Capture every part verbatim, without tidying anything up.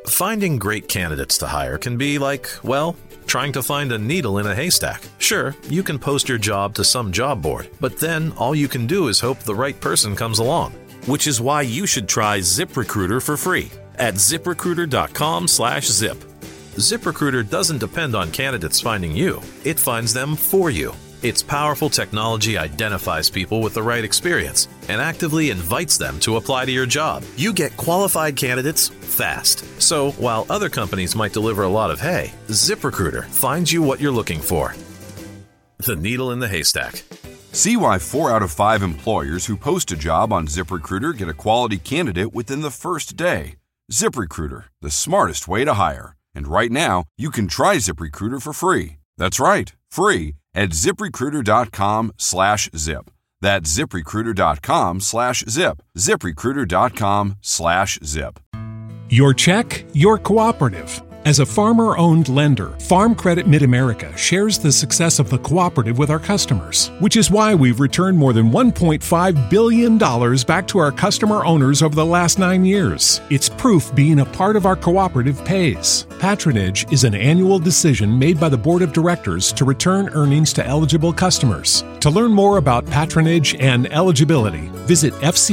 Finding great candidates to hire can be like, well, trying to find a needle in a haystack. Sure, you can post your job to some job board, but then all you can do is hope the right person comes along. Which is why you should try ZipRecruiter for free at ziprecruiter.com slash zip. ZipRecruiter doesn't depend on candidates finding you. It finds them for you. Its powerful technology identifies people with the right experience and actively invites them to apply to your job. You get qualified candidates fast. So while other companies might deliver a lot of hay, ZipRecruiter finds you what you're looking for. The needle in the haystack. See why four out of five employers who post a job on ZipRecruiter get a quality candidate within the first day. ZipRecruiter, the smartest way to hire. And right now, you can try ZipRecruiter for free. That's right, free at ziprecruiter.com slash zip. That's ziprecruiter.com slash zip. ziprecruiter.com slash zip. Your check, your cooperative. As a farmer-owned lender, Farm Credit Mid-America shares the success of the cooperative with our customers, which is why we've returned more than one point five billion dollars back to our customer owners over the last nine years. It's proof being a part of our cooperative pays. Patronage is an annual decision made by the Board of Directors to return earnings to eligible customers. To learn more about patronage and eligibility, visit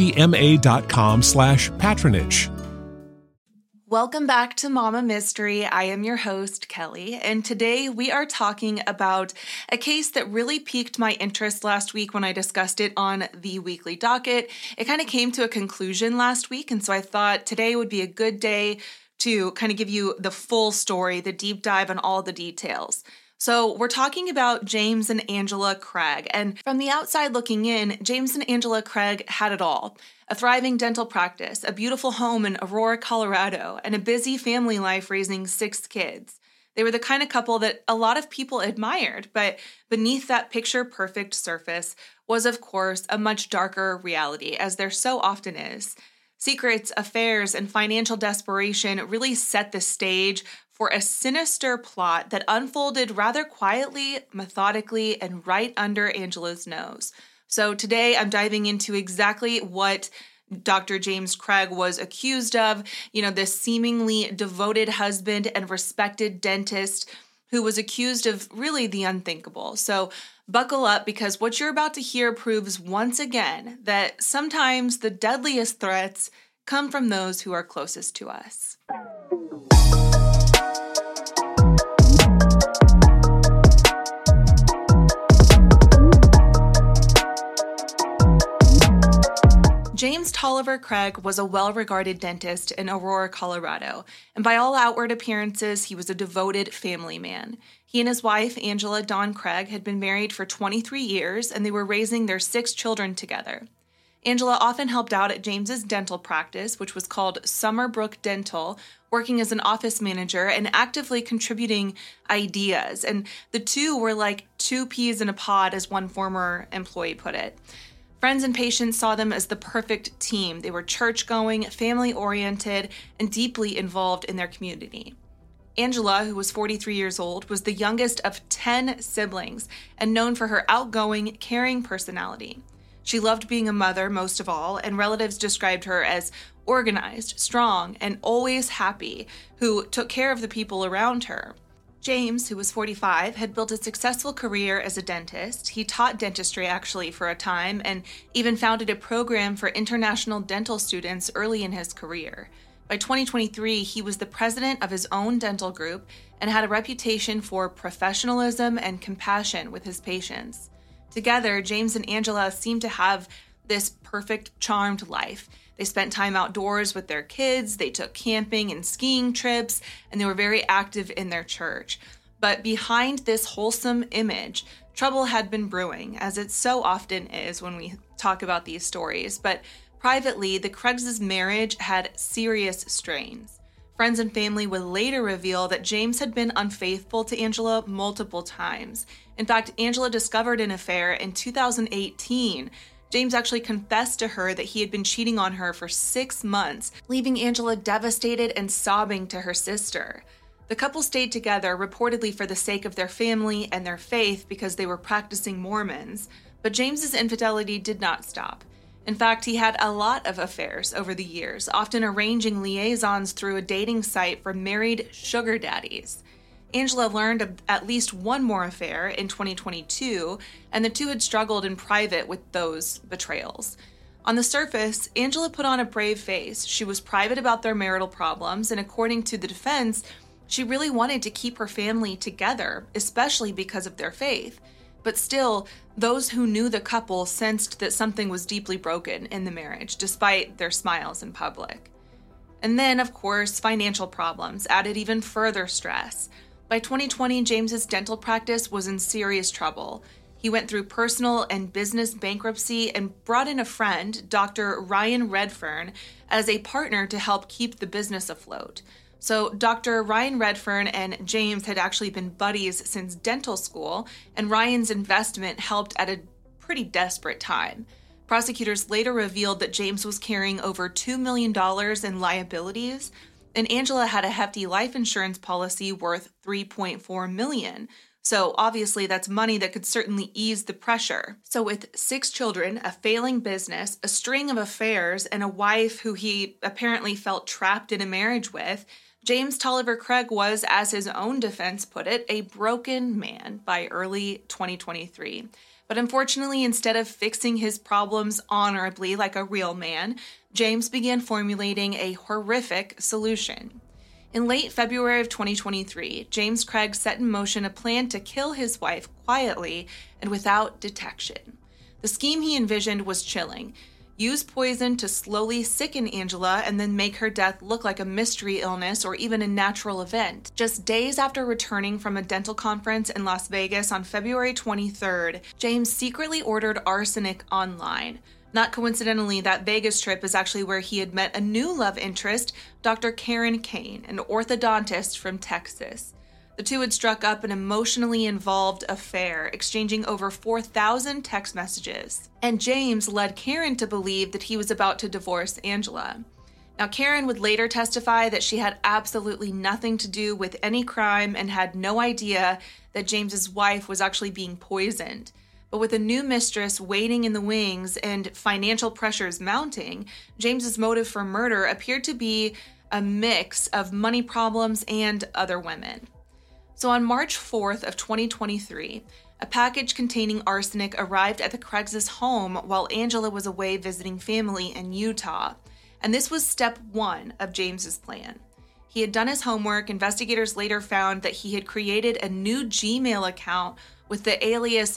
fcma.com slash patronage. Welcome back to Mama Mystery. I am your host, Kelly, and today we are talking about a case that really piqued my interest last week when I discussed it on the weekly docket. It kind of came to a conclusion last week, and so I thought today would be a good day to kind of give you the full story, the deep dive on all the details. So we're talking about James and Angela Craig, and from the outside looking in, James and Angela Craig had it all. A thriving dental practice, a beautiful home in Aurora, Colorado, and a busy family life raising six kids. They were the kind of couple that a lot of people admired, but beneath that picture-perfect surface was, of course, a much darker reality, as there so often is. Secrets, affairs, and financial desperation really set the stage for a sinister plot that unfolded rather quietly, methodically, and right under Angela's nose. So today I'm diving into exactly what Doctor James Craig was accused of, you know, this seemingly devoted husband and respected dentist who was accused of really the unthinkable. So buckle up, because what you're about to hear proves once again that sometimes the deadliest threats come from those who are closest to us. James Tolliver Craig was a well-regarded dentist in Aurora, Colorado, and by all outward appearances, he was a devoted family man. He and his wife, Angela Dawn Craig, had been married for twenty-three years, and they were raising their six children together. Angela often helped out at James's dental practice, which was called Summerbrook Dental, working as an office manager and actively contributing ideas. And the two were like two peas in a pod, as one former employee put it. Friends and patients saw them as the perfect team. They were church-going, family-oriented, and deeply involved in their community. Angela, who was forty-three years old, was the youngest of ten siblings and known for her outgoing, caring personality. She loved being a mother most of all, and relatives described her as organized, strong, and always happy, who took care of the people around her. James, who was forty-five, had built a successful career as a dentist. He taught dentistry actually for a time and even founded a program for international dental students early in his career. By twenty twenty-three, he was the president of his own dental group and had a reputation for professionalism and compassion with his patients. Together, James and Angela seemed to have this perfect, charmed life. They spent time outdoors with their kids, they took camping and skiing trips, and they were very active in their church. But behind this wholesome image, trouble had been brewing, as it so often is when we talk about these stories. But privately, the Craigs' marriage had serious strains. Friends and family would later reveal that James had been unfaithful to Angela multiple times. In fact, Angela discovered an affair in two thousand eighteen. James actually confessed to her that he had been cheating on her for six months, leaving Angela devastated and sobbing to her sister. The couple stayed together reportedly for the sake of their family and their faith because they were practicing Mormons, but James's infidelity did not stop. In fact, he had a lot of affairs over the years, often arranging liaisons through a dating site for married sugar daddies. Angela learned of at least one more affair in twenty twenty-two, and the two had struggled in private with those betrayals. On the surface, Angela put on a brave face. She was private about their marital problems, and according to the defense, she really wanted to keep her family together, especially because of their faith. But still, those who knew the couple sensed that something was deeply broken in the marriage, despite their smiles in public. And then, of course, financial problems added even further stress. By twenty twenty, James's dental practice was in serious trouble. He went through personal and business bankruptcy and brought in a friend, Doctor Ryan Redfern, as a partner to help keep the business afloat. So Doctor Ryan Redfern and James had actually been buddies since dental school, and Ryan's investment helped at a pretty desperate time. Prosecutors later revealed that James was carrying over two million dollars in liabilities, and Angela had a hefty life insurance policy worth three point four million dollars. So obviously that's money that could certainly ease the pressure. So with six children, a failing business, a string of affairs, and a wife who he apparently felt trapped in a marriage with, James Tolliver Craig was, as his own defense put it, a broken man by early twenty twenty-three. But unfortunately, instead of fixing his problems honorably like a real man, James began formulating a horrific solution. In late February of twenty twenty-three, James Craig set in motion a plan to kill his wife quietly and without detection. The scheme he envisioned was chilling. Use poison to slowly sicken Angela and then make her death look like a mystery illness or even a natural event. Just days after returning from a dental conference in Las Vegas on February twenty-third, James secretly ordered arsenic online. Not coincidentally, that Vegas trip is actually where he had met a new love interest, Doctor Karen Kane, an orthodontist from Texas. The two had struck up an emotionally involved affair, exchanging over four thousand text messages. And James led Karen to believe that he was about to divorce Angela. Now, Karen would later testify that she had absolutely nothing to do with any crime and had no idea that James's wife was actually being poisoned. But with a new mistress waiting in the wings and financial pressures mounting, James's motive for murder appeared to be a mix of money problems and other women. So on March fourth of twenty twenty-three, a package containing arsenic arrived at the Craigs' home while Angela was away visiting family in Utah. And this was step one of James's plan. He had done his homework. Investigators later found that he had created a new Gmail account with the alias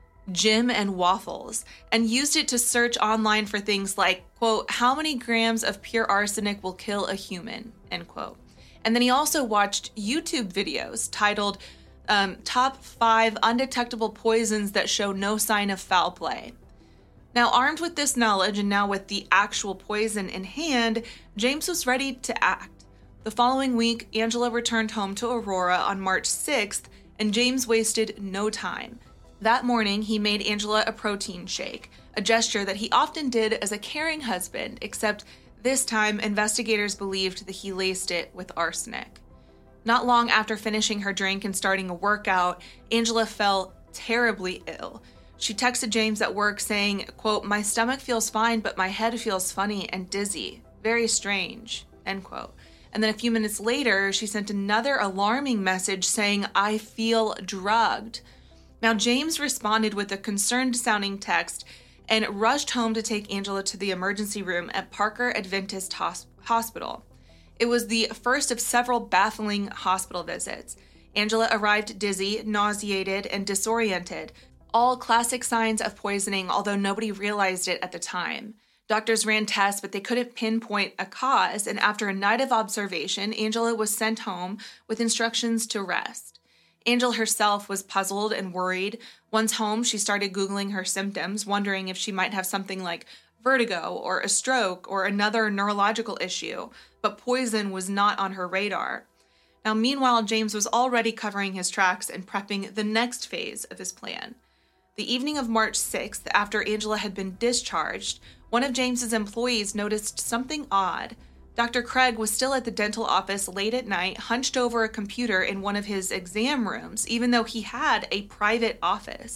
Jim and Waffles, and used it to search online for things like, quote, how many grams of pure arsenic will kill a human, end quote. And then he also watched YouTube videos titled um, Top five Undetectable Poisons That Show No Sign of Foul Play. Now, armed with this knowledge and now with the actual poison in hand, James was ready to act. The following week, Angela returned home to Aurora on March sixth, and James wasted no time. That morning, he made Angela a protein shake, a gesture that he often did as a caring husband, except this time, investigators believed that he laced it with arsenic. Not long after finishing her drink and starting a workout, Angela fell terribly ill. She texted James at work saying, quote, my stomach feels fine, but my head feels funny and dizzy. Very strange, end quote. And then a few minutes later, she sent another alarming message saying, I feel drugged. Now, James responded with a concerned-sounding text and rushed home to take Angela to the emergency room at Parker Adventist Hos- Hospital. It was the first of several baffling hospital visits. Angela arrived dizzy, nauseated, and disoriented, all classic signs of poisoning, although nobody realized it at the time. Doctors ran tests, but they couldn't pinpoint a cause, and after a night of observation, Angela was sent home with instructions to rest. Angela herself was puzzled and worried. Once home, she started Googling her symptoms, wondering if she might have something like vertigo or a stroke or another neurological issue, but poison was not on her radar. Now, meanwhile, James was already covering his tracks and prepping the next phase of his plan. The evening of March sixth, after Angela had been discharged, one of James's employees noticed something odd. Doctor Craig was still at the dental office late at night, hunched over a computer in one of his exam rooms, even though he had a private office.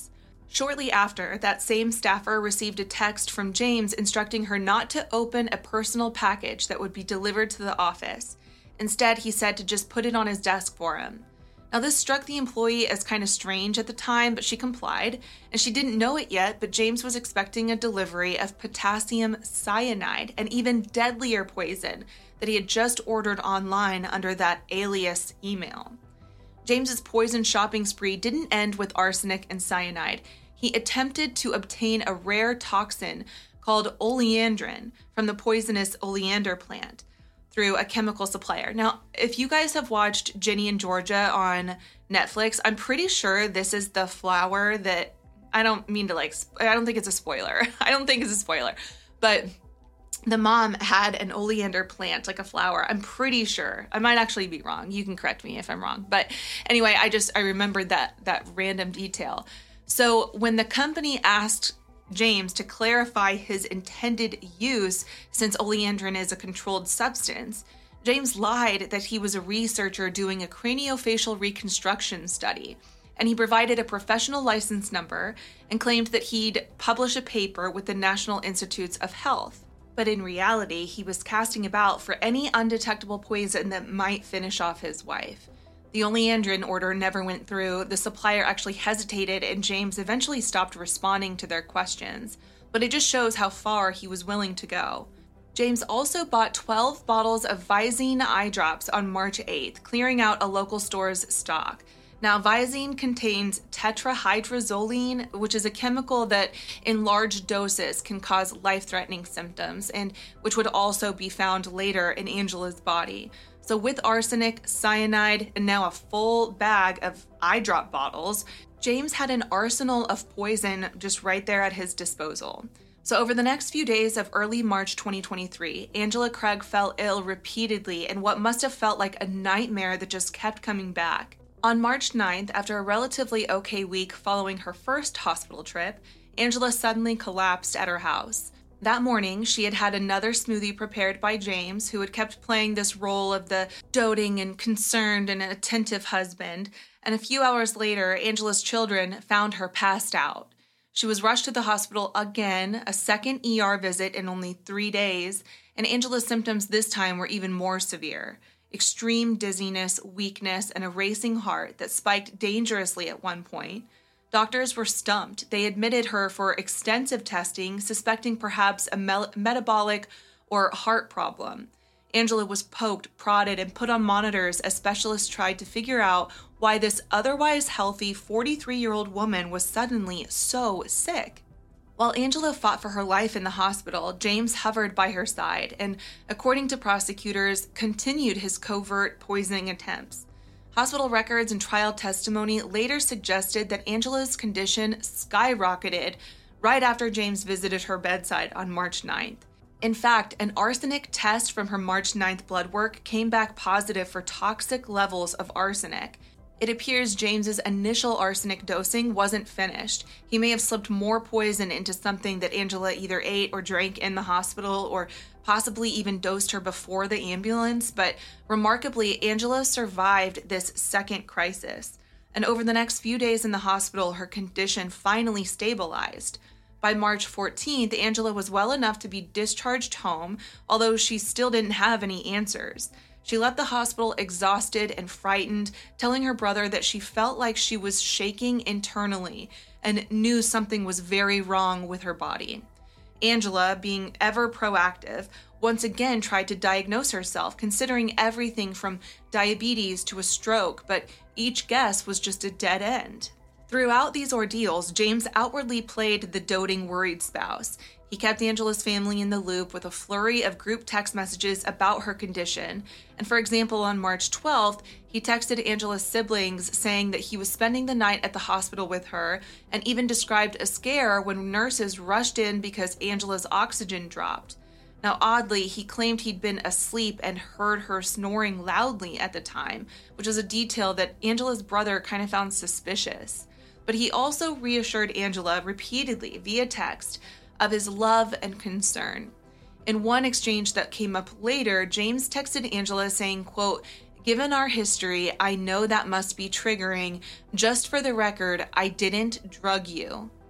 Shortly after, that same staffer received a text from James instructing her not to open a personal package that would be delivered to the office. Instead, he said to just put it on his desk for him. Now, this struck the employee as kind of strange at the time, but she complied, and she didn't know it yet, but James was expecting a delivery of potassium cyanide, an even deadlier poison that he had just ordered online under that alias email. James's poison shopping spree didn't end with arsenic and cyanide. He attempted to obtain a rare toxin called oleandrin from the poisonous oleander plant through a chemical supplier. Now, if you guys have watched Ginny and Georgia on Netflix, I'm pretty sure this is the flower that, I don't mean to like, I don't think it's a spoiler. I don't think it's a spoiler, but the mom had an oleander plant, like a flower. I'm pretty sure. I might actually be wrong. You can correct me if I'm wrong. But anyway, I just, I remembered that, that random detail. So when the company asked James to clarify his intended use, since oleandrin is a controlled substance, James lied that he was a researcher doing a craniofacial reconstruction study, and he provided a professional license number and claimed that he'd publish a paper with the National Institutes of Health. But in reality, he was casting about for any undetectable poison that might finish off his wife. The oleandrin order never went through. The supplier actually hesitated, and James eventually stopped responding to their questions. But it just shows how far he was willing to go. James also bought twelve bottles of Visine eye drops on March eighth, clearing out a local store's stock. Now, Visine contains tetrahydrozoline, which is a chemical that in large doses can cause life-threatening symptoms, and which would also be found later in Angela's body. So with arsenic, cyanide, and now a full bag of eye drop bottles, James had an arsenal of poison just right there at his disposal. So over the next few days of early March twenty twenty-three, Angela Craig fell ill repeatedly in what must have felt like a nightmare that just kept coming back. On March ninth, after a relatively okay week following her first hospital trip, Angela suddenly collapsed at her house. That morning, she had had another smoothie prepared by James, who had kept playing this role of the doting and concerned and attentive husband, and a few hours later, Angela's children found her passed out. She was rushed to the hospital again, a second E R visit in only three days, and Angela's symptoms this time were even more severe. Extreme dizziness, weakness, and a racing heart that spiked dangerously at one point. Doctors were stumped. They admitted her for extensive testing, suspecting perhaps a mel- metabolic or heart problem. Angela was poked, prodded, and put on monitors as specialists tried to figure out why this otherwise healthy forty-three-year-old woman was suddenly so sick. While Angela fought for her life in the hospital, James hovered by her side and, according to prosecutors, continued his covert poisoning attempts. Hospital records and trial testimony later suggested that Angela's condition skyrocketed right after James visited her bedside on March ninth. In fact, an arsenic test from her March ninth blood work came back positive for toxic levels of arsenic. It appears James's initial arsenic dosing wasn't finished. He may have slipped more poison into something that Angela either ate or drank in the hospital, or possibly even dosed her before the ambulance, but remarkably, Angela survived this second crisis. And over the next few days in the hospital, her condition finally stabilized. By March fourteenth, Angela was well enough to be discharged home, although she still didn't have any answers. She left the hospital exhausted and frightened, telling her brother that she felt like she was shaking internally and knew something was very wrong with her body. Angela, being ever proactive, once again tried to diagnose herself, considering everything from diabetes to a stroke, but each guess was just a dead end. Throughout these ordeals, James outwardly played the doting, worried spouse. He kept Angela's family in the loop with a flurry of group text messages about her condition. And for example, on March twelfth, he texted Angela's siblings saying that he was spending the night at the hospital with her, and even described a scare when nurses rushed in because Angela's oxygen dropped. Now, oddly, he claimed he'd been asleep and heard her snoring loudly at the time, which is a detail that Angela's brother kind of found suspicious. But he also reassured Angela repeatedly via text of his love and concern. In one exchange that came up later, James texted Angela saying, quote, "Given our history, I know that must be triggering. Just for the record, I didn't drug you,"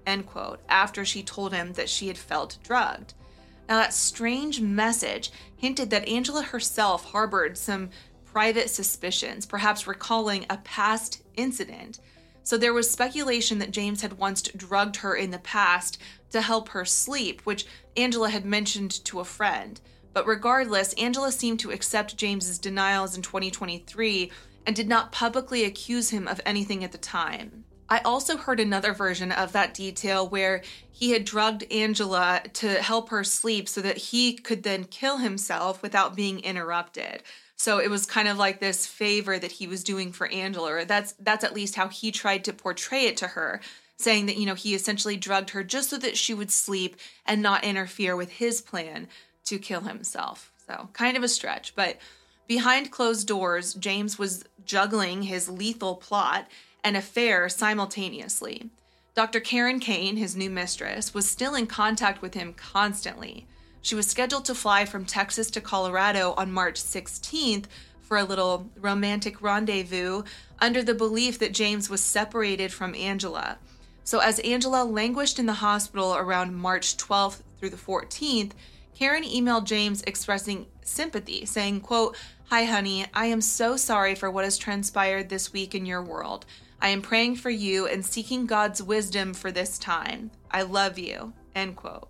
end quote, after she told him that she had felt drugged. Now, that strange message hinted that Angela herself harbored some private suspicions, perhaps recalling a past incident. So there was speculation that James had once drugged her in the past to help her sleep, which Angela had mentioned to a friend. But regardless, Angela seemed to accept James's denials in twenty twenty-three and did not publicly accuse him of anything at the time. I also heard another version of that detail where he had drugged Angela to help her sleep so that he could then kill himself without being interrupted. So it was kind of like this favor that he was doing for Angela, or that's that's at least how he tried to portray it to her, saying that, you know, he essentially drugged her just so that she would sleep and not interfere with his plan to kill himself. So kind of a stretch, but behind closed doors, James was juggling his lethal plot and affair simultaneously. Doctor Karen Kane, his new mistress, was still in contact with him constantly. She was scheduled to fly from Texas to Colorado on March sixteenth for a little romantic rendezvous under the belief that James was separated from Angela. So as Angela languished in the hospital around March twelfth through the fourteenth, Karen emailed James expressing sympathy, saying, quote, "Hi, honey, I am so sorry for what has transpired this week in your world. I am praying for you and seeking God's wisdom for this time. I love you," end quote.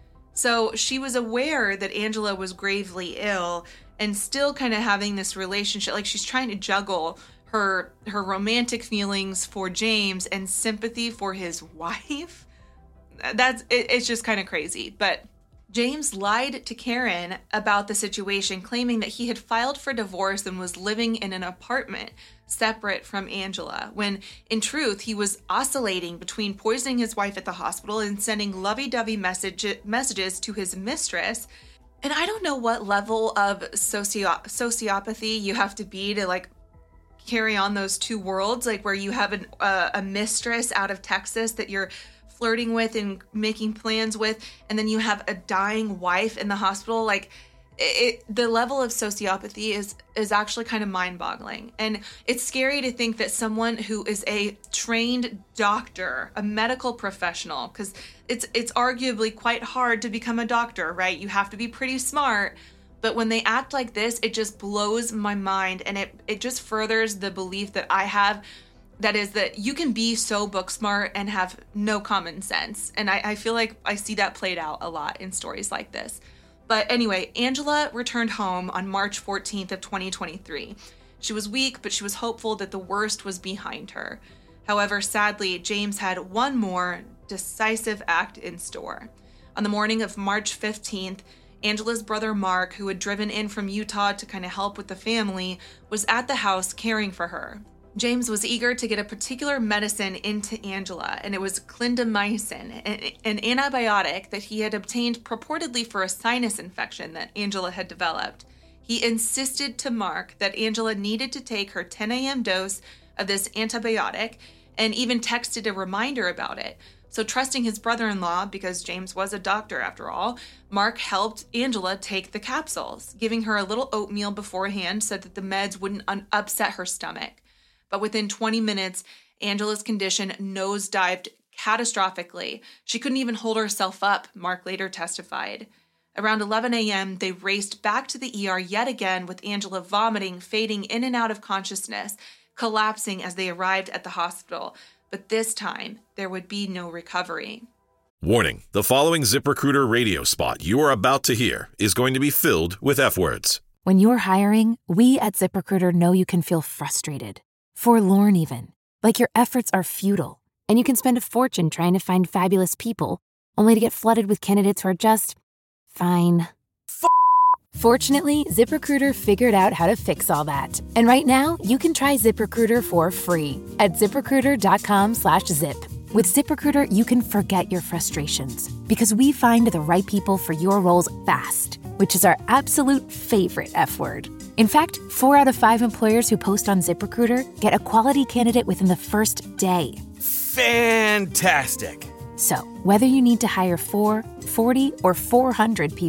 So she was aware that Angela was gravely ill and still kind of having this relationship, like she's trying to juggle her her romantic feelings for James and sympathy for his wife. That's it, it's just kind of crazy. But James lied to Karen about the situation, claiming that he had filed for divorce and was living in an apartment separate from Angela, when in truth he was oscillating between poisoning his wife at the hospital and sending lovey-dovey message, messages to his mistress. And I don't know what level of socio- sociopathy you have to be to like carry on those two worlds, like where you have an, uh, a mistress out of Texas that you're flirting with and making plans with, and then you have a dying wife in the hospital. Like it, the level of sociopathy is is actually kind of mind-boggling. And it's scary to think that someone who is a trained doctor, a medical professional, because it's it's arguably quite hard to become a doctor, right? You have to be pretty smart. But when they act like this, it just blows my mind, and it it just furthers the belief that I have. That is that you can be so book smart and have no common sense. And I, I feel like I see that played out a lot in stories like this. But anyway, Angela returned home on March fourteenth of twenty twenty-three. She was weak, but she was hopeful that the worst was behind her. However, sadly, James had one more decisive act in store. On the morning of March fifteenth, Angela's brother Mark, who had driven in from Utah to kind of help with the family, was at the house caring for her. James was eager to get a particular medicine into Angela, and it was clindamycin, an antibiotic that he had obtained purportedly for a sinus infection that Angela had developed. He insisted to Mark that Angela needed to take her ten a.m. dose of this antibiotic and even texted a reminder about it. So trusting his brother-in-law, because James was a doctor after all, Mark helped Angela take the capsules, giving her a little oatmeal beforehand so that the meds wouldn't un- upset her stomach. But within twenty minutes, Angela's condition nosedived catastrophically. She couldn't even hold herself up, Mark later testified. Around eleven a.m., they raced back to the E R yet again, with Angela vomiting, fading in and out of consciousness, collapsing as they arrived at the hospital. But this time, there would be no recovery. Warning, the following ZipRecruiter radio spot you are about to hear is going to be filled with F-words. When you're hiring, we at ZipRecruiter know you can feel frustrated. Forlorn even, like your efforts are futile, and you can spend a fortune trying to find fabulous people, only to get flooded with candidates who are just fine. F- Fortunately, ZipRecruiter figured out how to fix all that. And right now, you can try ZipRecruiter for free at ZipRecruiter.com slash zip. With ZipRecruiter, you can forget your frustrations because we find the right people for your roles fast, which is our absolute favorite F word. In fact, four out of five employers who post on ZipRecruiter get a quality candidate within the first day. Fantastic. So, whether you need to hire four, forty, or four hundred people,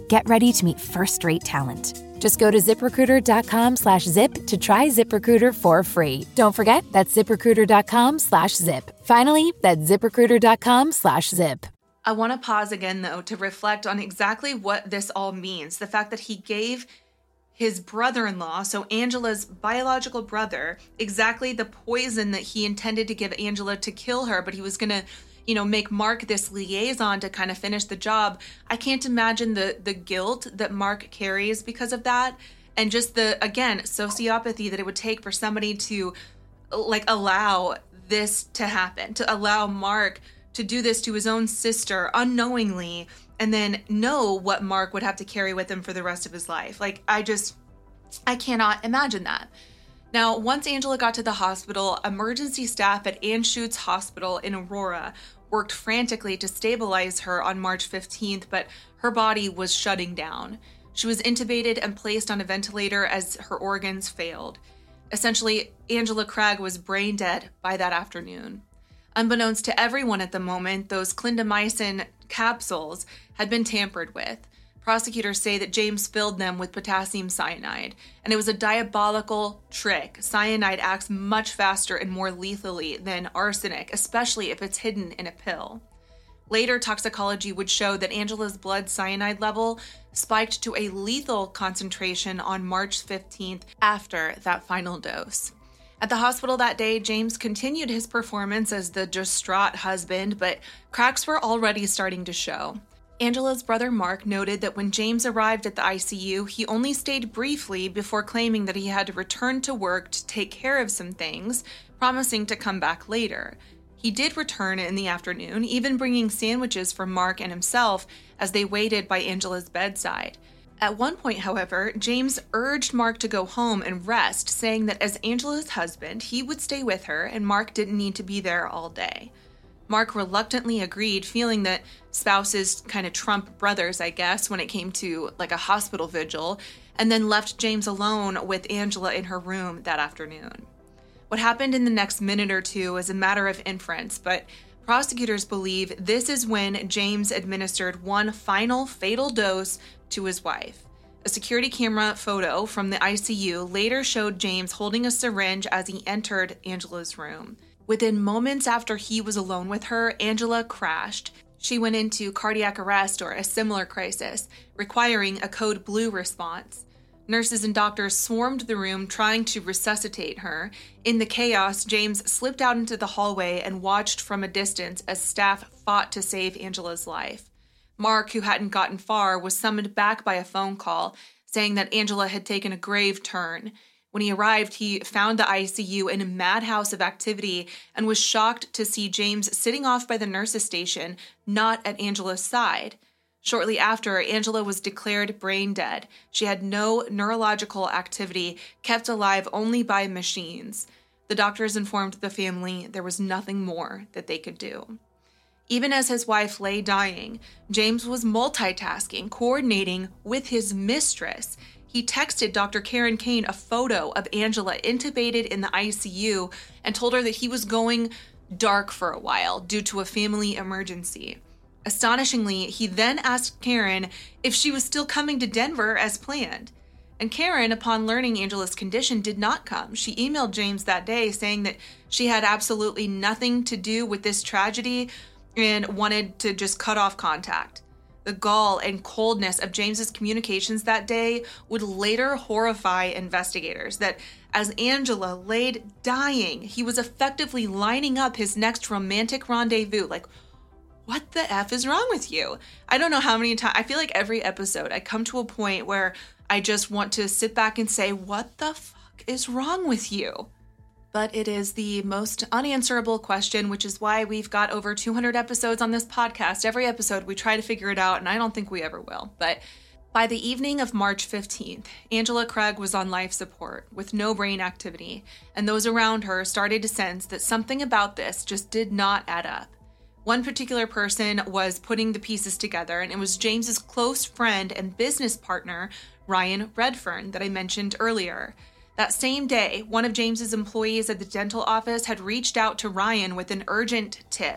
Get ready to meet first-rate talent. Just go to ZipRecruiter.com slash zip to try ZipRecruiter for free. Don't forget, that's ZipRecruiter.com slash zip. Finally, that's ZipRecruiter.com slash zip. I want to pause again, though, to reflect on exactly what this all means. The fact that he gave his brother-in-law, so Angela's biological brother, exactly the poison that he intended to give Angela to kill her, but he was going to, you know, make Mark this liaison to kind of finish the job. I can't imagine the the guilt that Mark carries because of that. And just the, again, sociopathy that it would take for somebody to, like, allow this to happen, to allow Mark to do this to his own sister unknowingly, and then know what Mark would have to carry with him for the rest of his life. Like, I just, I cannot imagine that. Now, once Angela got to the hospital, emergency staff at Anschutz Hospital in Aurora worked frantically to stabilize her on March fifteenth, but her body was shutting down. She was intubated and placed on a ventilator as her organs failed. Essentially, Angela Craig was brain dead by that afternoon. Unbeknownst to everyone at the moment, those clindamycin capsules had been tampered with. Prosecutors say that James filled them with potassium cyanide, and it was a diabolical trick. Cyanide acts much faster and more lethally than arsenic, especially if it's hidden in a pill. Later toxicology would show that Angela's blood cyanide level spiked to a lethal concentration on March fifteenth after that final dose. At the hospital that day, James continued his performance as the distraught husband, but cracks were already starting to show. Angela's brother Mark noted that when James arrived at the I C U, he only stayed briefly before claiming that he had to return to work to take care of some things, promising to come back later. He did return in the afternoon, even bringing sandwiches for Mark and himself as they waited by Angela's bedside. At one point, however, James urged Mark to go home and rest, saying that as Angela's husband, he would stay with her and Mark didn't need to be there all day. Mark reluctantly agreed, feeling that spouses kind of trump brothers, I guess, when it came to like a hospital vigil, and then left James alone with Angela in her room that afternoon. What happened in the next minute or two is a matter of inference, but prosecutors believe this is when James administered one final fatal dose to his wife. A security camera photo from the I C U later showed James holding a syringe as he entered Angela's room. Within moments after he was alone with her, Angela crashed. She went into cardiac arrest or a similar crisis, requiring a code blue response. Nurses and doctors swarmed the room trying to resuscitate her. In the chaos, James slipped out into the hallway and watched from a distance as staff fought to save Angela's life. Mark, who hadn't gotten far, was summoned back by a phone call, saying that Angela had taken a grave turn. When he arrived, he found the I C U in a madhouse of activity and was shocked to see James sitting off by the nurse's station, not at Angela's side. Shortly after, Angela was declared brain dead. She had no neurological activity, kept alive only by machines. The doctors informed the family there was nothing more that they could do. Even as his wife lay dying, James was multitasking, coordinating with his mistress. He texted Doctor Karen Kane a photo of Angela intubated in the I C U and told her that he was going dark for a while due to a family emergency. Astonishingly, he then asked Karen if she was still coming to Denver as planned. And Karen, upon learning Angela's condition, did not come. She emailed James that day saying that she had absolutely nothing to do with this tragedy and wanted to just cut off contact. The gall and coldness of James's communications that day would later horrify investigators, that as Angela laid dying, he was effectively lining up his next romantic rendezvous. Like, what the F is wrong with you? I don't know how many times, I feel like every episode I come to a point where I just want to sit back and say, what the fuck is wrong with you? But it is the most unanswerable question, which is why we've got over two hundred episodes on this podcast. Every episode we try to figure it out, and I don't think we ever will. But by the evening of March fifteenth, Angela Craig was on life support with no brain activity, and those around her started to sense that something about this just did not add up. One particular person was putting the pieces together, and it was James's close friend and business partner, Ryan Redfern, that I mentioned earlier. That same day, one of James's employees at the dental office had reached out to Ryan with an urgent tip.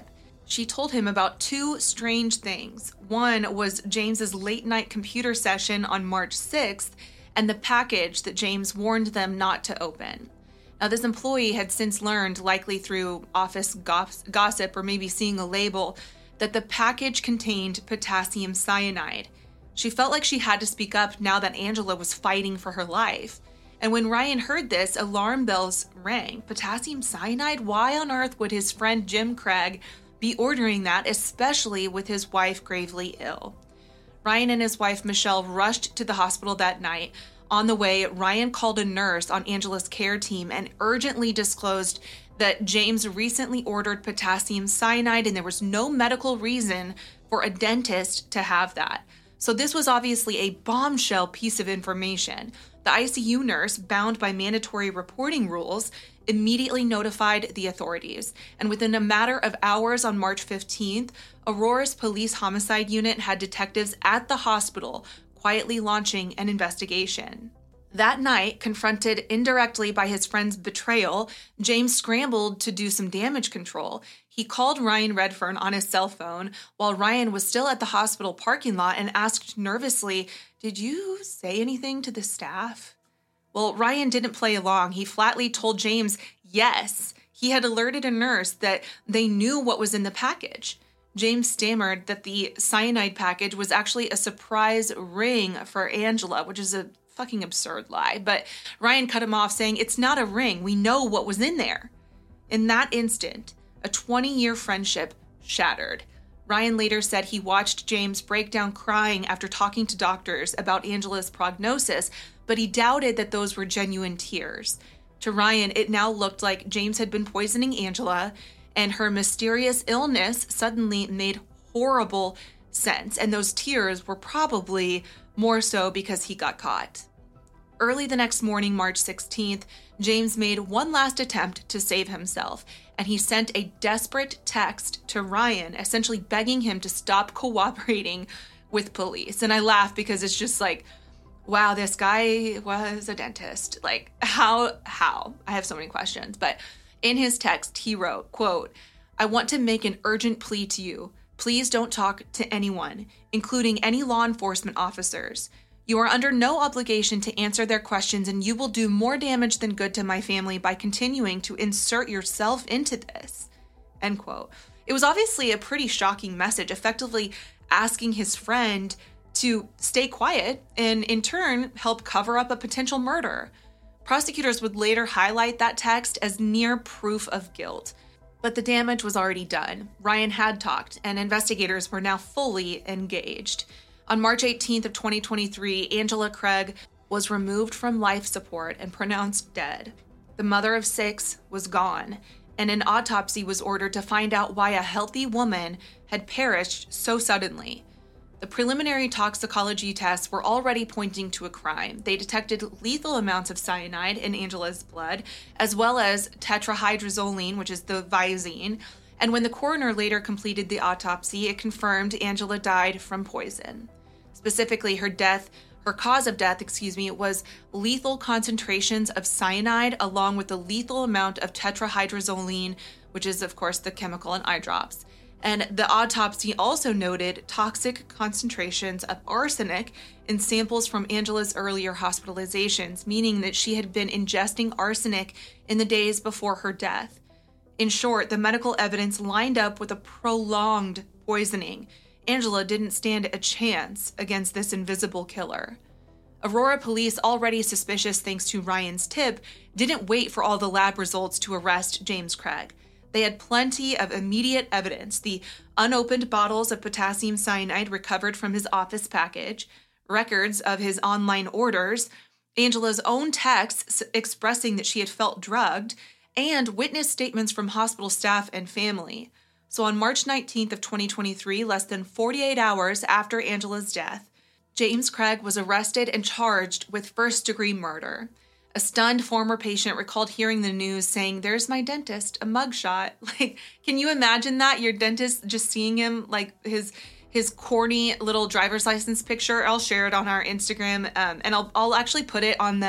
She told him about two strange things. One was James's late night computer session on March sixth and the package that James warned them not to open. Now, this employee had since learned, likely through office gossip or maybe seeing a label, that the package contained potassium cyanide. She felt like she had to speak up now that Angela was fighting for her life. And when Ryan heard this, alarm bells rang. Potassium cyanide? Why on earth would his friend Jim Craig be ordering that, especially with his wife gravely ill? Ryan and his wife Michelle rushed to the hospital that night. On the way, Ryan called a nurse on Angela's care team and urgently disclosed that James recently ordered potassium cyanide and there was no medical reason for a dentist to have that. So this was obviously a bombshell piece of information. The I C U nurse, bound by mandatory reporting rules, immediately notified the authorities. And within a matter of hours on March fifteenth, Aurora's police homicide unit had detectives at the hospital quietly launching an investigation. That night, confronted indirectly by his friend's betrayal, James scrambled to do some damage control. He called Ryan Redfern on his cell phone while Ryan was still at the hospital parking lot and asked nervously, "Did you say anything to the staff?" Well, Ryan didn't play along. He flatly told James yes. He had alerted a nurse that they knew what was in the package. James stammered that the cyanide package was actually a surprise ring for Angela, which is a fucking absurd lie. But Ryan cut him off saying, "It's not a ring. We know what was in there." In that instant, a twenty-year friendship shattered. Ryan later said he watched James break down crying after talking to doctors about Angela's prognosis, but he doubted that those were genuine tears. To Ryan, it now looked like James had been poisoning Angela, and her mysterious illness suddenly made horrible sense, and those tears were probably more so because he got caught. Early the next morning, March sixteenth, James made one last attempt to save himself, and he sent a desperate text to Ryan, essentially begging him to stop cooperating with police. And I laugh because it's just like, wow, this guy was a dentist. Like, how, how? I have so many questions. But in his text, he wrote, quote, "I want to make an urgent plea to you. Please don't talk to anyone, including any law enforcement officers. You are under no obligation to answer their questions, and you will do more damage than good to my family by continuing to insert yourself into this." End quote. It was obviously a pretty shocking message, effectively asking his friend to stay quiet and in turn help cover up a potential murder. Prosecutors would later highlight that text as near proof of guilt. But the damage was already done. Ryan had talked, and investigators were now fully engaged. On March eighteenth of twenty twenty-three, Angela Craig was removed from life support and pronounced dead. The mother of six was gone, and an autopsy was ordered to find out why a healthy woman had perished so suddenly. The preliminary toxicology tests were already pointing to a crime. They detected lethal amounts of cyanide in Angela's blood, as well as tetrahydrozoline, which is the Visine. And when the coroner later completed the autopsy, it confirmed Angela died from poison. Specifically, her death, her cause of death, excuse me, was lethal concentrations of cyanide along with the lethal amount of tetrahydrozoline, which is, of course, the chemical in eye drops. And the autopsy also noted toxic concentrations of arsenic in samples from Angela's earlier hospitalizations, meaning that she had been ingesting arsenic in the days before her death. In short, the medical evidence lined up with a prolonged poisoning. Angela didn't stand a chance against this invisible killer. Aurora police, already suspicious thanks to Ryan's tip, didn't wait for all the lab results to arrest James Craig. They had plenty of immediate evidence: the unopened bottles of potassium cyanide recovered from his office package, records of his online orders, Angela's own texts expressing that she had felt drugged, and witness statements from hospital staff and family. So on March nineteenth of twenty twenty-three, less than forty-eight hours after Angela's death, James Craig was arrested and charged with first-degree murder. A stunned former patient recalled hearing the news saying, "There's my dentist, a mugshot." Like, can you imagine that? Your dentist just seeing him, like his his corny little driver's license picture. I'll share it on our Instagram, um, and I'll I'll actually put it on the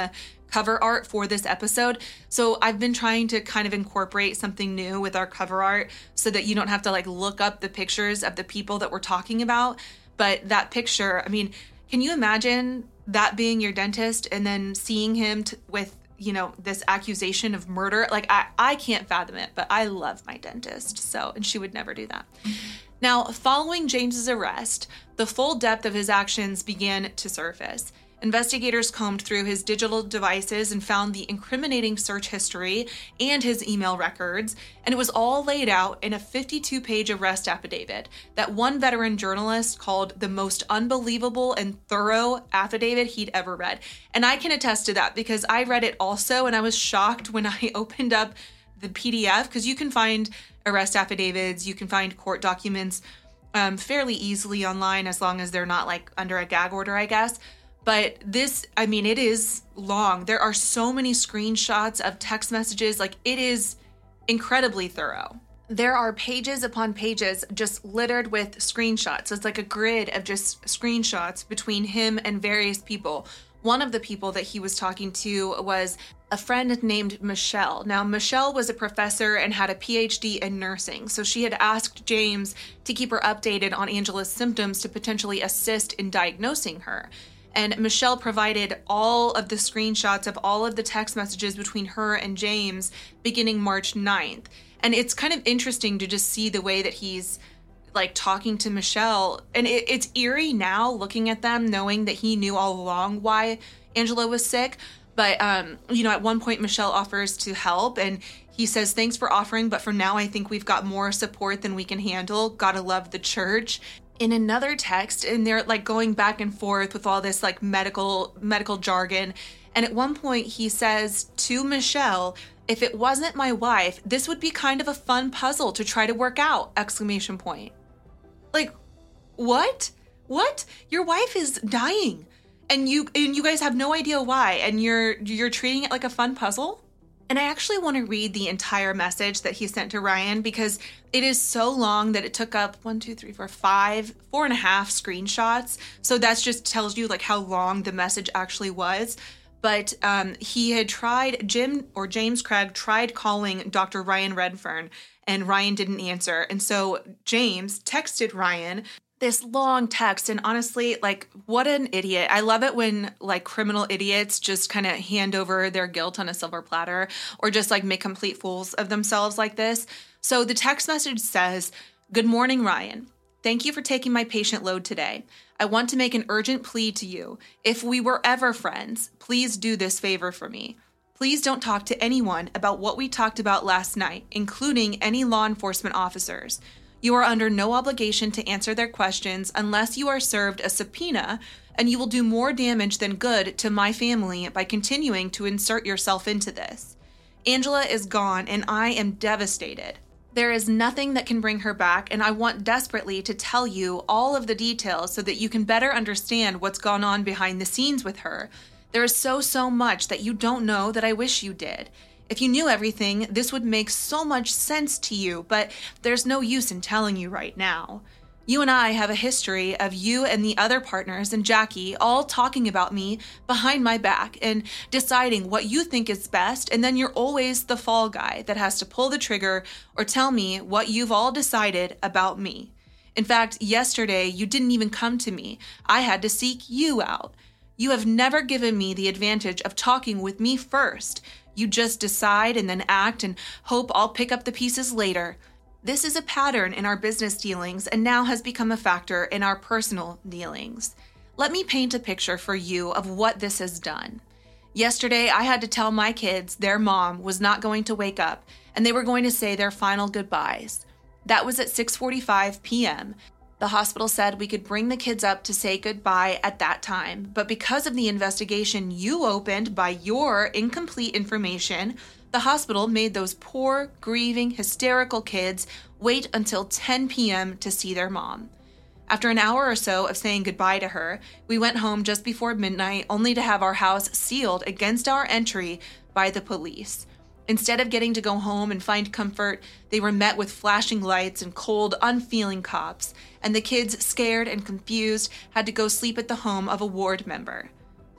cover art for this episode. So I've been trying to kind of incorporate something new with our cover art so that you don't have to like look up the pictures of the people that we're talking about. But that picture, I mean, can you imagine that being your dentist and then seeing him t- with, you know, this accusation of murder? Like, I, I can't fathom it, but I love my dentist. So, and she would never do that. Now, following James's arrest, the full depth of his actions began to surface. Investigators combed through his digital devices and found the incriminating search history and his email records, and it was all laid out in a fifty-two page arrest affidavit that one veteran journalist called the most unbelievable and thorough affidavit he'd ever read. And I can attest to that because I read it also, and I was shocked when I opened up the P D F, because you can find arrest affidavits, you can find court documents um, fairly easily online as long as they're not like under a gag order, I guess. But this, I mean, it is long. There are so many screenshots of text messages. Like, it is incredibly thorough. There are pages upon pages just littered with screenshots. It's like a grid of just screenshots between him and various people. One of the people that he was talking to was a friend named Michelle. Now, Michelle was a professor and had a P H D in nursing. So she had asked James to keep her updated on Angela's symptoms to potentially assist in diagnosing her. And Michelle provided all of the screenshots of all of the text messages between her and James beginning March ninth. And it's kind of interesting to just see the way that he's like talking to Michelle. And it, it's eerie now looking at them, knowing that he knew all along why Angela was sick. But, um, you know, at one point, Michelle offers to help and he says, thanks for offering, but for now, I think we've got more support than we can handle. Gotta love the church. In another text, and they're like going back and forth with all this like medical medical jargon. And at one point he says to Michelle, if it wasn't my wife, this would be kind of a fun puzzle to try to work out, exclamation point. Like, what? What? Your wife is dying and you and you guys have no idea why, and you're you're treating it like a fun puzzle? And I actually want to read the entire message that he sent to Ryan because it is so long that it took up one, two, three, four, five, four and a half screenshots. So that just tells you like how long the message actually was. But um, he had tried, Jim or James Craig tried calling Doctor Ryan Redfern, and Ryan didn't answer. And so James texted Ryan this long text, and honestly, like, what an idiot. I love it when like criminal idiots just kind of hand over their guilt on a silver platter or just like make complete fools of themselves like this. So the text message says, "Good morning, Ryan. Thank you for taking my patient load today. I want to make an urgent plea to you. If we were ever friends, please do this favor for me. Please don't talk to anyone about what we talked about last night, including any law enforcement officers. You are under no obligation to answer their questions unless you are served a subpoena, and you will do more damage than good to my family by continuing to insert yourself into this. Angela is gone, and I am devastated. There is nothing that can bring her back, and I want desperately to tell you all of the details so that you can better understand what's gone on behind the scenes with her. There is so, so much that you don't know that I wish you did. If you knew everything, this would make so much sense to you, but there's no use in telling you right now. You and I have a history of you and the other partners and Jackie all talking about me behind my back and deciding what you think is best, and then you're always the fall guy that has to pull the trigger or tell me what you've all decided about me. In fact, yesterday you didn't even come to me. I had to seek you out. You have never given me the advantage of talking with me first. You just decide and then act and hope I'll pick up the pieces later. This is a pattern in our business dealings and now has become a factor in our personal dealings. Let me paint a picture for you of what this has done. Yesterday, I had to tell my kids their mom was not going to wake up and they were going to say their final goodbyes. That was at six forty-five p.m. The hospital said we could bring the kids up to say goodbye at that time, but because of the investigation you opened by your incomplete information, the hospital made those poor, grieving, hysterical kids wait until ten p.m. to see their mom. After an hour or so of saying goodbye to her, we went home just before midnight, only to have our house sealed against our entry by the police. Instead of getting to go home and find comfort, they were met with flashing lights and cold, unfeeling cops, and the kids, scared and confused, had to go sleep at the home of a ward member.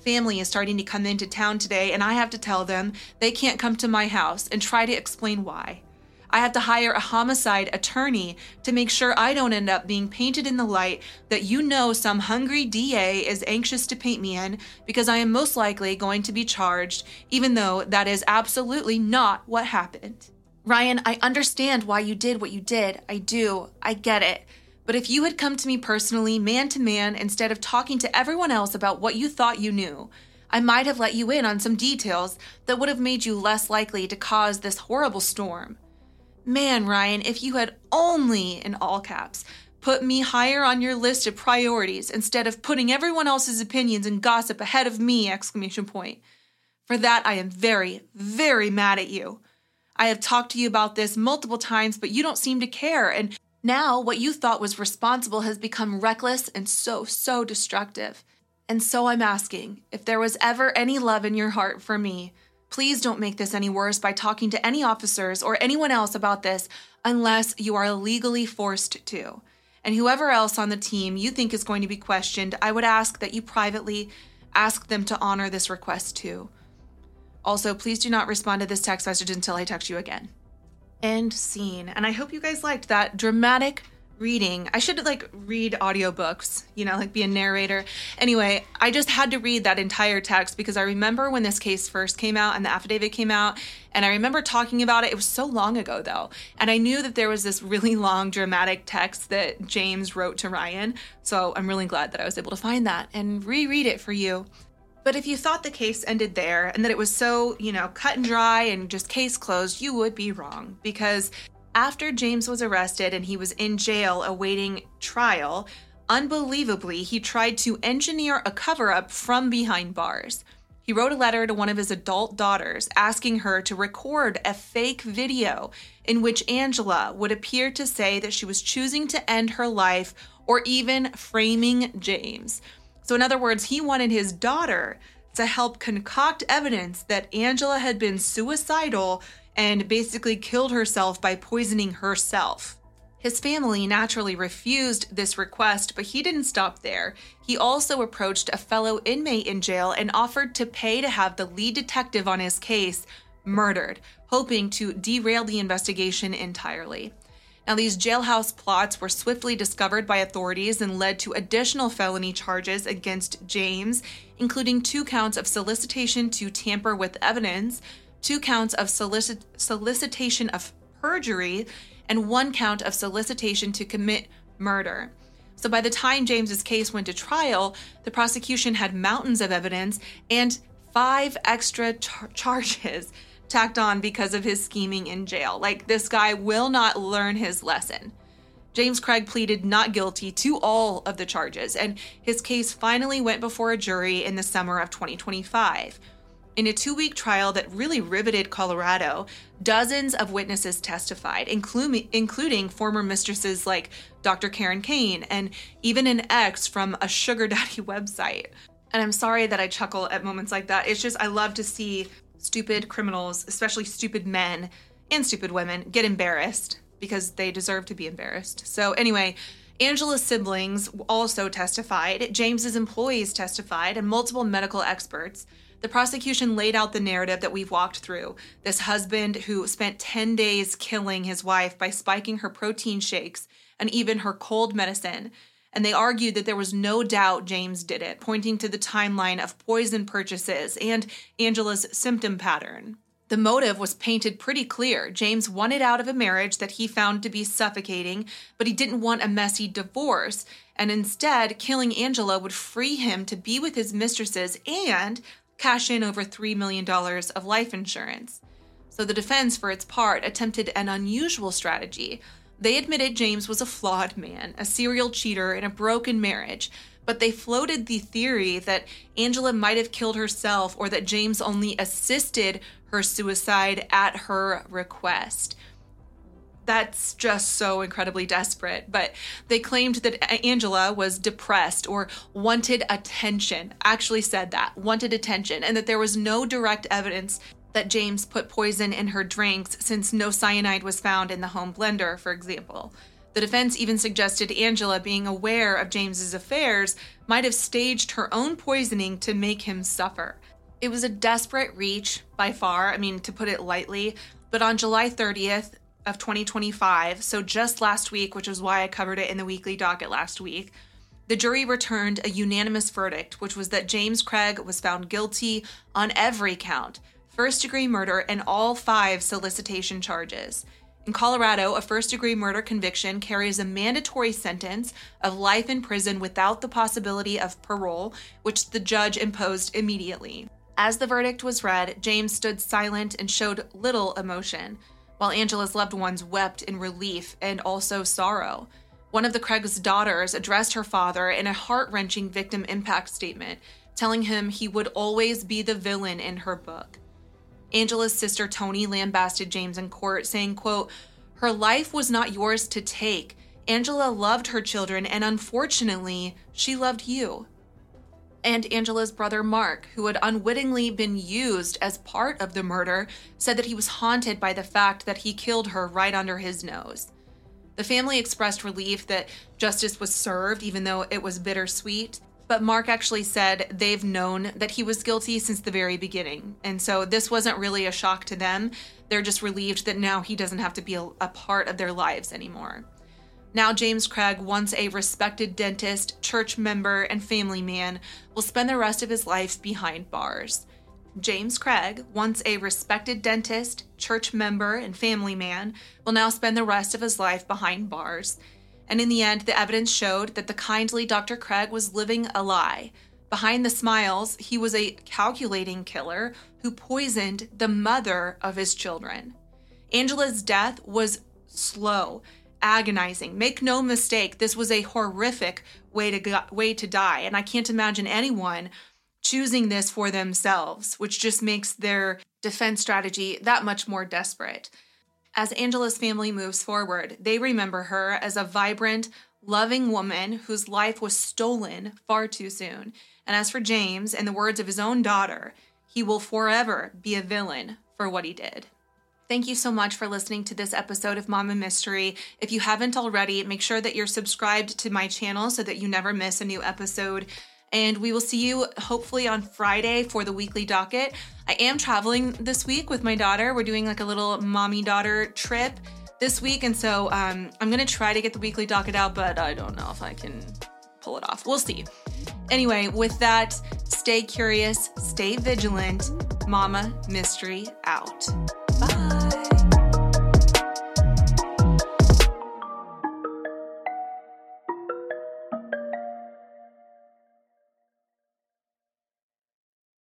family is starting to come into town today, and I have to tell them they can't come to my house and try to explain why. I have to hire a homicide attorney to make sure I don't end up being painted in the light that you know some hungry D A is anxious to paint me in, because I am most likely going to be charged, even though that is absolutely not what happened. Ryan, I understand why you did what you did. I do. I get it. But if you had come to me personally, man to man, instead of talking to everyone else about what you thought you knew, I might have let you in on some details that would have made you less likely to cause this horrible storm. Man, Ryan, if you had only, in all caps, put me higher on your list of priorities instead of putting everyone else's opinions and gossip ahead of me, exclamation point. For that, I am very, very mad at you. I have talked to you about this multiple times, but you don't seem to care, and now what you thought was responsible has become reckless and so, so destructive. And so I'm asking, if there was ever any love in your heart for me, please don't make this any worse by talking to any officers or anyone else about this unless you are legally forced to. And whoever else on the team you think is going to be questioned, I would ask that you privately ask them to honor this request too. Also, please do not respond to this text message until I text you again. End scene. And I hope you guys liked that dramatic reading. I should like read audiobooks, you know, like be a narrator. Anyway, I just had to read that entire text because I remember when this case first came out and the affidavit came out, and I remember talking about it. It was so long ago though. And I knew that there was this really long dramatic text that James wrote to Ryan. So I'm really glad that I was able to find that and reread it for you. But if you thought the case ended there and that it was so, you know, cut and dry and just case closed, you would be wrong. Because after James was arrested and he was in jail awaiting trial, unbelievably, he tried to engineer a cover-up from behind bars. He wrote a letter to one of his adult daughters asking her to record a fake video in which Angela would appear to say that she was choosing to end her life or even framing James. So in other words, he wanted his daughter to help concoct evidence that Angela had been suicidal and basically killed herself by poisoning herself. His family naturally refused this request, but he didn't stop there. He also approached a fellow inmate in jail and offered to pay to have the lead detective on his case murdered, hoping to derail the investigation entirely. Now, these jailhouse plots were swiftly discovered by authorities and led to additional felony charges against James, including two counts of solicitation to tamper with evidence, two counts of solicit- solicitation of perjury, and one count of solicitation to commit murder. So by the time James's case went to trial, the prosecution had mountains of evidence and five extra char- charges tacked on because of his scheming in jail. Like, this guy will not learn his lesson. James Craig pleaded not guilty to all of the charges, and his case finally went before a jury in the summer of twenty twenty-five. In a two-week trial that really riveted Colorado, dozens of witnesses testified, including, including former mistresses like Doctor Karen Kane and even an ex from a sugar daddy website. And I'm sorry that I chuckle at moments like that. It's just, I love to see stupid criminals, especially stupid men and stupid women, get embarrassed because they deserve to be embarrassed. So anyway, Angela's siblings also testified, James's employees testified, and multiple medical experts. The prosecution laid out the narrative that we've walked through. This husband who spent ten days killing his wife by spiking her protein shakes and even her cold medicine. And they argued that there was no doubt James did it, pointing to the timeline of poison purchases and Angela's symptom pattern. The motive was painted pretty clear. James wanted out of a marriage that he found to be suffocating, but he didn't want a messy divorce. And instead, killing Angela would free him to be with his mistresses and cash in over three million dollars of life insurance. So the defense, for its part, attempted an unusual strategy. They admitted James was a flawed man, a serial cheater in a broken marriage, but they floated the theory that Angela might have killed herself or that James only assisted her suicide at her request. That's just so incredibly desperate, but they claimed that Angela was depressed or wanted attention, actually said that, wanted attention, and that there was no direct evidence that James put poison in her drinks since no cyanide was found in the home blender, for example. The defense even suggested Angela, being aware of James's affairs, might have staged her own poisoning to make him suffer. It was a desperate reach by far, I mean, to put it lightly, but on July thirtieth of twenty twenty-five, so just last week, which is why I covered it in the weekly docket last week, the jury returned a unanimous verdict, which was that James Craig was found guilty on every count, first-degree murder and all five solicitation charges. In Colorado, a first-degree murder conviction carries a mandatory sentence of life in prison without the possibility of parole, which the judge imposed immediately. As the verdict was read, James stood silent and showed little emotion, while Angela's loved ones wept in relief and also sorrow. One of the Craig's daughters addressed her father in a heart-wrenching victim impact statement, telling him he would always be the villain in her book. Angela's sister Toni lambasted James in court, saying, quote, "Her life was not yours to take. Angela loved her children, and unfortunately, she loved you." And Angela's brother Mark, who had unwittingly been used as part of the murder, said that he was haunted by the fact that he killed her right under his nose. The family expressed relief that justice was served, even though it was bittersweet. But Mark actually said they've known that he was guilty since the very beginning. And so this wasn't really a shock to them. They're just relieved that now he doesn't have to be a, a part of their lives anymore. Now James Craig, once a respected dentist, church member, and family man, will spend the rest of his life behind bars. James Craig, once a respected dentist, church member, and family man, will now spend the rest of his life behind bars. And in the end, the evidence showed that the kindly Doctor Craig was living a lie. Behind the smiles, he was a calculating killer who poisoned the mother of his children. Angela's death was slow, agonizing. Make no mistake, this was a horrific way to go- way to die, and I can't imagine anyone choosing this for themselves, which just makes their defense strategy that much more desperate. As Angela's family moves forward, they remember her as a vibrant, loving woman whose life was stolen far too soon. And as for James, in the words of his own daughter, he will forever be a villain for what he did. Thank you so much for listening to this episode of Mama Mystery. If you haven't already, make sure that you're subscribed to my channel so that you never miss a new episode. And we will see you hopefully on Friday for the weekly docket. I am traveling this week with my daughter. We're doing like a little mommy-daughter trip this week. And so um, I'm going to try to get the weekly docket out, but I don't know if I can pull it off. We'll see. Anyway, with that, stay curious, stay vigilant. Mama Mystery out.